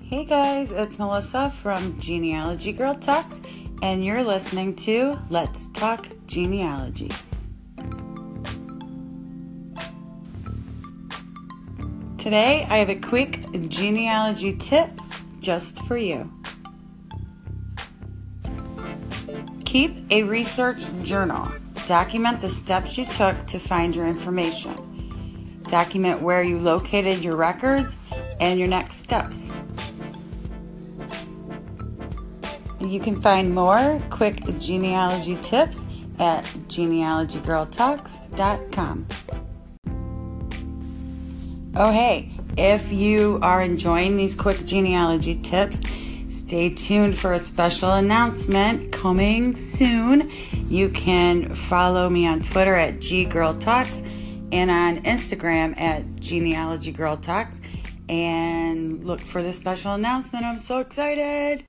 Hey guys, it's Melissa from Genealogy Girl Talks, and you're listening to Let's Talk Genealogy. Today I have a quick genealogy tip just for you. Keep a research journal. Document the steps you took to find your information. Document where you located your records and your next steps. You can find more quick genealogy tips at genealogygirltalks.com. Oh hey, if you are enjoying these quick genealogy tips, stay tuned for a special announcement coming soon. You can follow me on Twitter at @GGirlTalks and on Instagram at genealogygirltalks and look for the special announcement. I'm so excited.